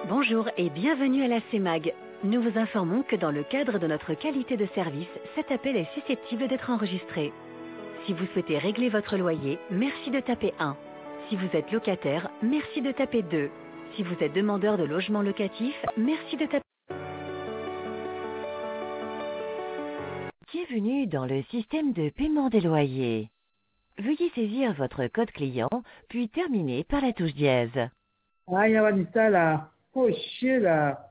Bonjour et bienvenue à la CEMAG. Nous vous informons que dans le cadre de notre qualité de service, cet appel est susceptible d'être enregistré. Si vous souhaitez régler votre loyer, merci de taper 1. Si vous êtes locataire, merci de taper 2. Si vous êtes demandeur de logement locatif, merci de taper... Bienvenue dans le système de paiement des loyers. Veuillez saisir votre code client, puis terminer par la touche dièse. Ai, ela me está lá. Poxa,